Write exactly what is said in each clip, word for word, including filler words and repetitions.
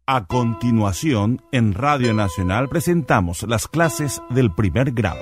A continuación, en Radio Nacional presentamos las clases del primer grado.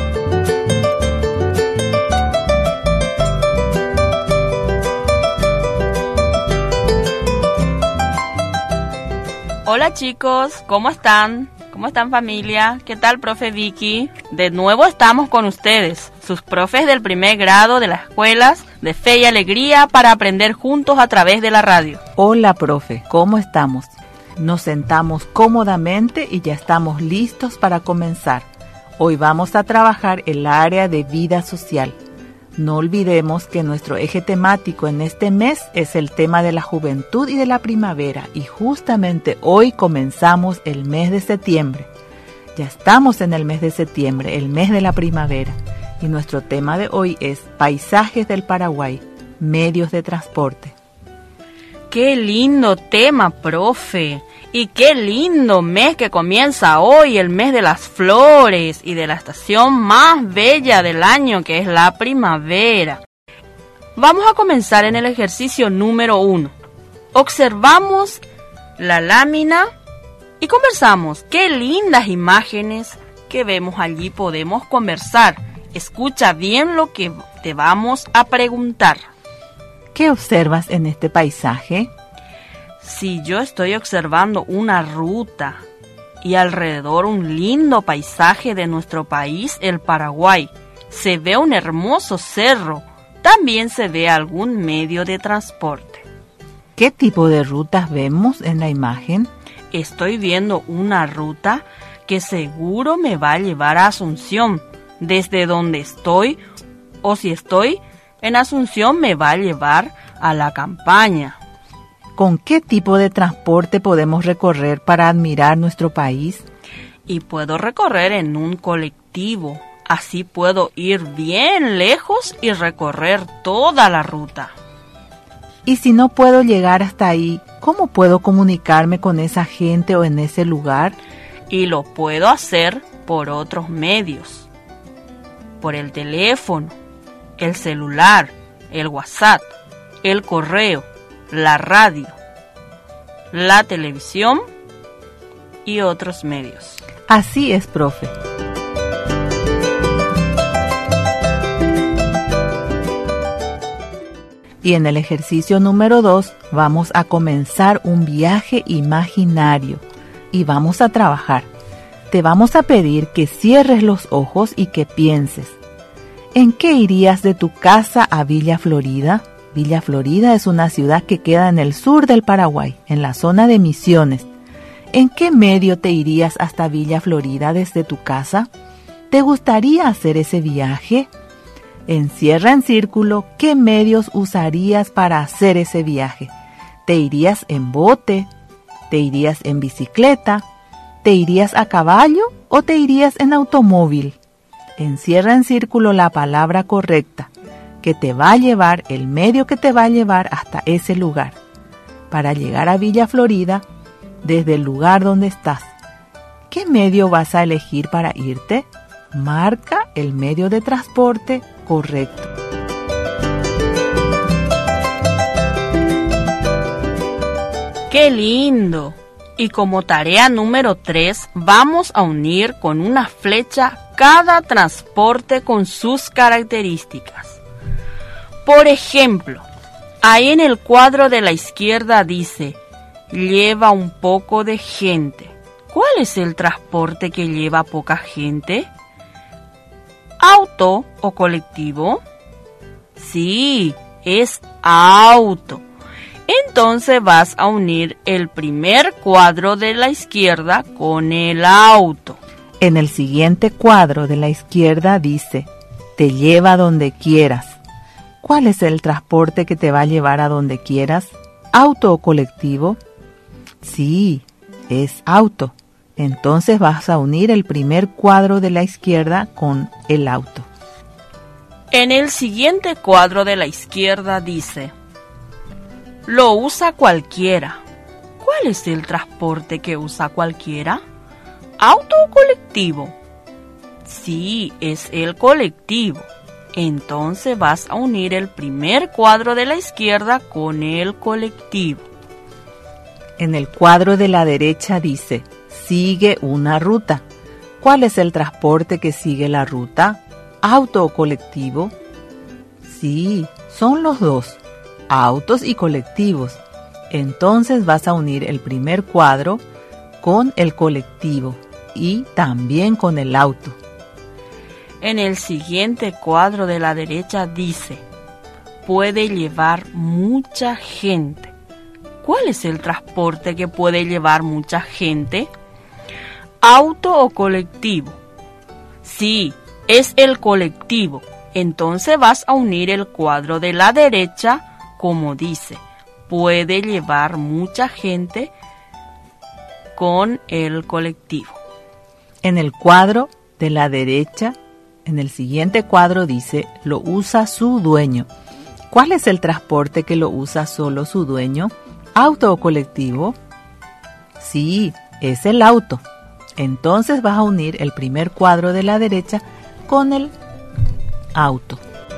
Hola chicos, ¿cómo están? ¿Cómo están familia? ¿Qué tal, profe Vicky? De nuevo estamos con ustedes, sus profes del primer grado de las escuelas de Fe y Alegría para aprender juntos a través de la radio. Hola profe, ¿cómo estamos? Nos sentamos cómodamente y ya estamos listos para comenzar. Hoy vamos a trabajar el área de vida social. No olvidemos que nuestro eje temático en este mes es el tema de la juventud y de la primavera, y justamente hoy comenzamos el mes de septiembre. Ya estamos en el mes de septiembre, el mes de la primavera, y nuestro tema de hoy es paisajes del Paraguay, medios de transporte. ¡Qué lindo tema, profe! Y qué lindo mes que comienza hoy, el mes de las flores y de la estación más bella del año, que es la primavera. Vamos a comenzar en el ejercicio número uno. Observamos la lámina y conversamos. ¡Qué lindas imágenes que vemos allí! Podemos conversar. Escucha bien lo que te vamos a preguntar. ¿Qué observas en este paisaje? Si yo estoy observando una ruta y alrededor un lindo paisaje de nuestro país, el Paraguay, se ve un hermoso cerro, también se ve algún medio de transporte. ¿Qué tipo de rutas vemos en la imagen? Estoy viendo una ruta que seguro me va a llevar a Asunción, desde donde estoy, o si estoy en Asunción me va a llevar a la campaña. ¿Con qué tipo de transporte podemos recorrer para admirar nuestro país? Y puedo recorrer en un colectivo. Así puedo ir bien lejos y recorrer toda la ruta. Y si no puedo llegar hasta ahí, ¿cómo puedo comunicarme con esa gente o en ese lugar? Y lo puedo hacer por otros medios. Por el teléfono, el celular, el WhatsApp, el correo, la radio, la televisión y otros medios. Así es, profe. Y en el ejercicio número dos vamos a comenzar un viaje imaginario y vamos a trabajar. Te vamos a pedir que cierres los ojos y que pienses. ¿En qué irías de tu casa a Villa Florida? Villa Florida es una ciudad que queda en el sur del Paraguay, en la zona de Misiones. ¿En qué medio te irías hasta Villa Florida desde tu casa? ¿Te gustaría hacer ese viaje? Encierra en círculo qué medios usarías para hacer ese viaje. ¿Te irías en bote? ¿Te irías en bicicleta? ¿Te irías a caballo o te irías en automóvil? Encierra en círculo la palabra correcta, que te va a llevar, el medio que te va a llevar hasta ese lugar. Para llegar a Villa Florida, desde el lugar donde estás, ¿qué medio vas a elegir para irte? Marca el medio de transporte correcto. ¡Qué lindo! Y como tarea número tres, vamos a unir con una flecha cada transporte con sus características. Por ejemplo, ahí en el cuadro de la izquierda dice, lleva un poco de gente. ¿Cuál es el transporte que lleva poca gente? ¿Auto o colectivo? Sí, es auto. Entonces vas a unir el primer cuadro de la izquierda con el auto. En el siguiente cuadro de la izquierda dice, te lleva donde quieras. ¿Cuál es el transporte que te va a llevar a donde quieras? ¿Auto o colectivo? Sí, es auto. Entonces vas a unir el primer cuadro de la izquierda con el auto. En el siguiente cuadro de la izquierda dice, lo usa cualquiera. ¿Cuál es el transporte que usa cualquiera? ¿Auto o colectivo? Sí, es el colectivo. Entonces vas a unir el primer cuadro de la izquierda con el colectivo. En el cuadro de la derecha dice, sigue una ruta. ¿Cuál es el transporte que sigue la ruta? ¿Auto o colectivo? Sí, son los dos, autos y colectivos. Entonces vas a unir el primer cuadro con el colectivo y también con el auto. En el siguiente cuadro de la derecha dice, puede llevar mucha gente. ¿Cuál es el transporte que puede llevar mucha gente? ¿Auto o colectivo? Sí, es el colectivo. Entonces vas a unir el cuadro de la derecha como dice, puede llevar mucha gente con el colectivo. En el cuadro de la derecha, en el siguiente cuadro dice, lo usa su dueño. ¿Cuál es el transporte que lo usa solo su dueño? ¿Auto o colectivo? Sí, es el auto. Entonces vas a unir el primer cuadro de la derecha con el auto.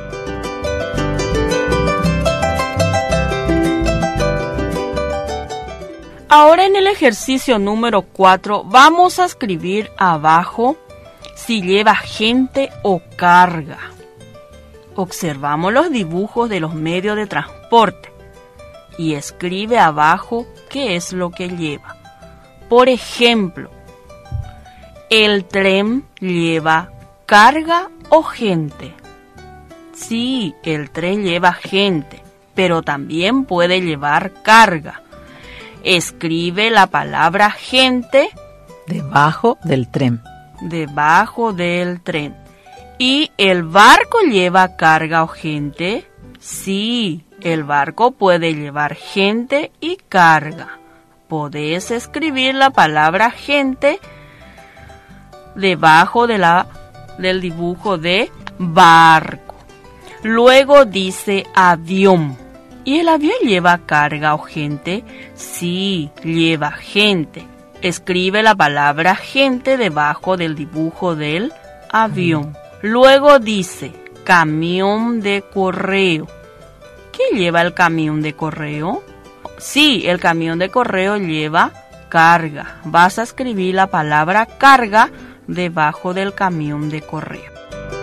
Ahora en el ejercicio número cuatro vamos a escribir abajo si lleva gente o carga. Observamos los dibujos de los medios de transporte y escribe abajo qué es lo que lleva. Por ejemplo, ¿el tren lleva carga o gente? Sí, el tren lleva gente, pero también puede llevar carga. Escribe la palabra gente debajo del tren. Debajo del tren. ¿Y el barco lleva carga o gente? Sí, el barco puede llevar gente y carga. Podés escribir la palabra gente debajo de la, del dibujo de barco. Luego dice avión. ¿Y el avión lleva carga o gente? Sí, lleva gente. Escribe la palabra gente debajo del dibujo del avión. Luego dice camión de correo. ¿Qué lleva el camión de correo? Sí, el camión de correo lleva carga. Vas a escribir la palabra carga debajo del camión de correo.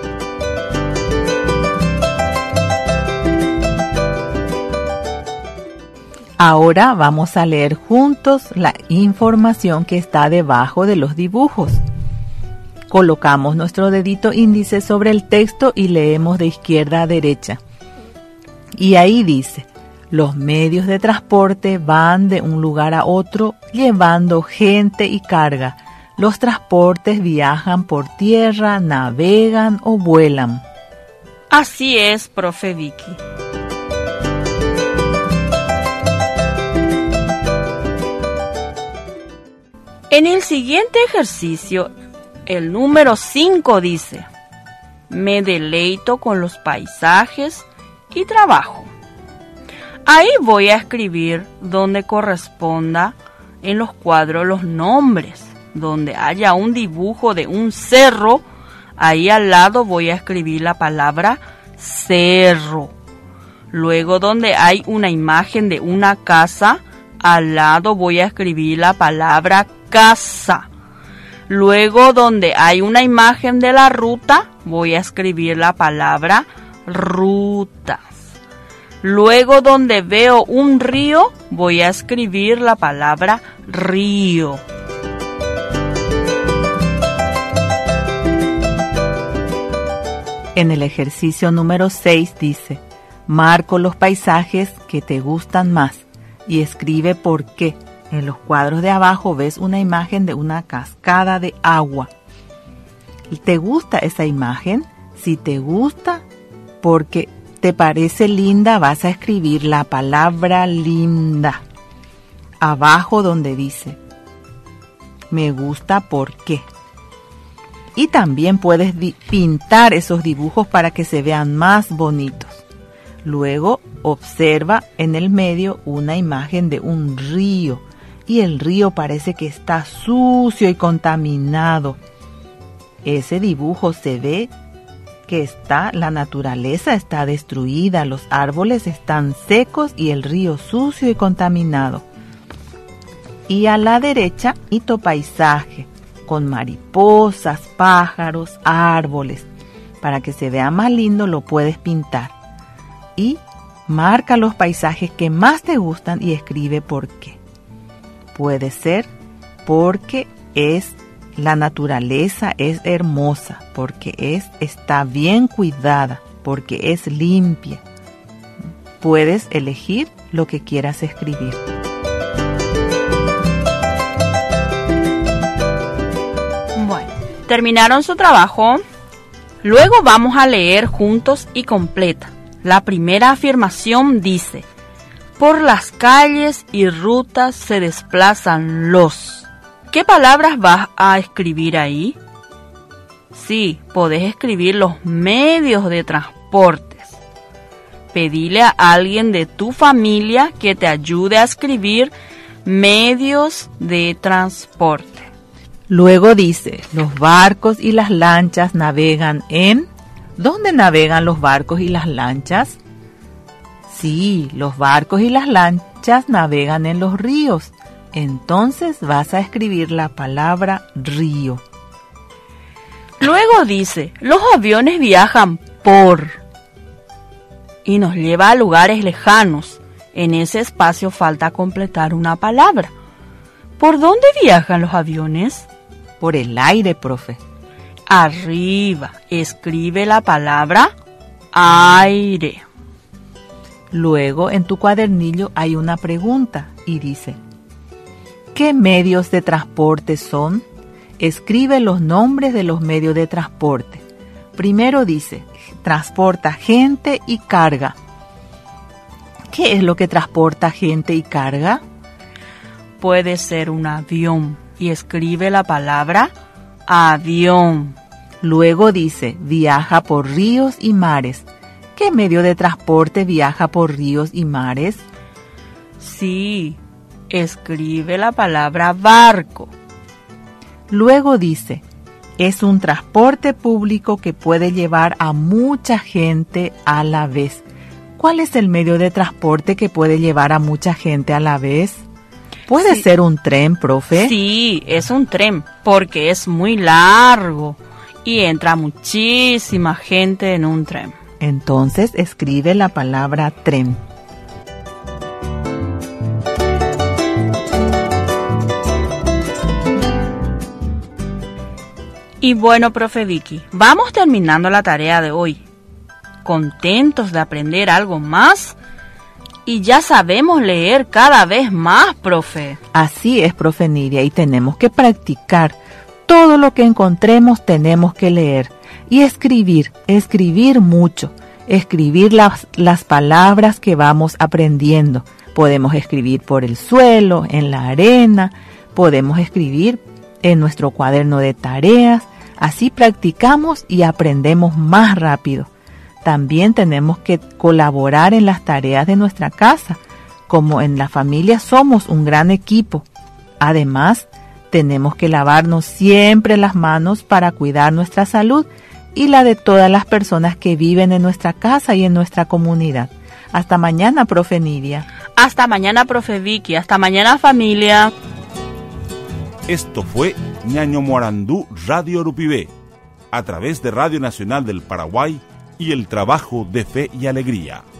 Ahora vamos a leer juntos la información que está debajo de los dibujos. Colocamos nuestro dedito índice sobre el texto y leemos de izquierda a derecha. Y ahí dice, los medios de transporte van de un lugar a otro llevando gente y carga. Los transportes viajan por tierra, navegan o vuelan. Así es, profe Vicky. En el siguiente ejercicio, el número cinco dice, me deleito con los paisajes y trabajo. Ahí voy a escribir donde corresponda en los cuadros los nombres. Donde haya un dibujo de un cerro, ahí al lado voy a escribir la palabra cerro. Luego donde hay una imagen de una casa, al lado voy a escribir la palabra casa. Luego donde hay una imagen de la ruta, voy a escribir la palabra rutas. Luego donde veo un río, voy a escribir la palabra río. En el ejercicio número seis dice, marco los paisajes que te gustan más y escribe por qué. En los cuadros de abajo ves una imagen de una cascada de agua. ¿Te gusta esa imagen? Si te gusta, porque te parece linda, vas a escribir la palabra linda. Abajo donde dice, me gusta por qué. Y también puedes pintar esos dibujos para que se vean más bonitos. Luego observa en el medio una imagen de un río. Y el río parece que está sucio y contaminado. Ese dibujo se ve que está, la naturaleza está destruida, los árboles están secos y el río sucio y contaminado. Y a la derecha, bonito paisaje, con mariposas, pájaros, árboles. Para que se vea más lindo lo puedes pintar. Y marca los paisajes que más te gustan y escribe por qué. Puede ser porque es la naturaleza es hermosa, porque es está bien cuidada, porque es limpia. Puedes elegir lo que quieras escribir. Bueno, terminaron su trabajo. Luego vamos a leer juntos y completa. La primera afirmación dice: por las calles y rutas se desplazan los... ¿Qué palabras vas a escribir ahí? Sí, podés escribir los medios de transportes. Pedile a alguien de tu familia que te ayude a escribir medios de transporte. Luego dice, los barcos y las lanchas navegan en... ¿Dónde navegan los barcos y las lanchas? Sí, los barcos y las lanchas navegan en los ríos. Entonces vas a escribir la palabra río. Luego dice, los aviones viajan por... y nos lleva a lugares lejanos. En ese espacio falta completar una palabra. ¿Por dónde viajan los aviones? Por el aire, profe. Arriba, escribe la palabra aire. Luego en tu cuadernillo hay una pregunta y dice, ¿qué medios de transporte son? Escribe los nombres de los medios de transporte. Primero dice, transporta gente y carga. ¿Qué es lo que transporta gente y carga? Puede ser un avión y escribe la palabra avión. Luego dice, viaja por ríos y mares. ¿Qué medio de transporte viaja por ríos y mares? Sí, escribe la palabra barco. Luego dice, es un transporte público que puede llevar a mucha gente a la vez. ¿Cuál es el medio de transporte que puede llevar a mucha gente a la vez? ¿Puede sí. ser un tren, profe? Sí, es un tren, porque es muy largo y entra muchísima gente en un tren. Entonces escribe la palabra tren. Y bueno, profe Vicky, vamos terminando la tarea de hoy. Contentos de aprender algo más y ya sabemos leer cada vez más, profe. Así es, profe Nidia, y tenemos que practicar. Todo lo que encontremos tenemos que leer y escribir, escribir mucho, escribir las, las palabras que vamos aprendiendo. Podemos escribir por el suelo, en la arena, podemos escribir en nuestro cuaderno de tareas. Así practicamos y aprendemos más rápido. También tenemos que colaborar en las tareas de nuestra casa. Como en la familia somos un gran equipo. Además, tenemos que lavarnos siempre las manos para cuidar nuestra salud y la de todas las personas que viven en nuestra casa y en nuestra comunidad. Hasta mañana, profe Nidia. Hasta mañana, profe Vicky. Hasta mañana, familia. Esto fue Ñaño Morandú Radio Urupibé, a través de Radio Nacional del Paraguay y el trabajo de Fe y Alegría.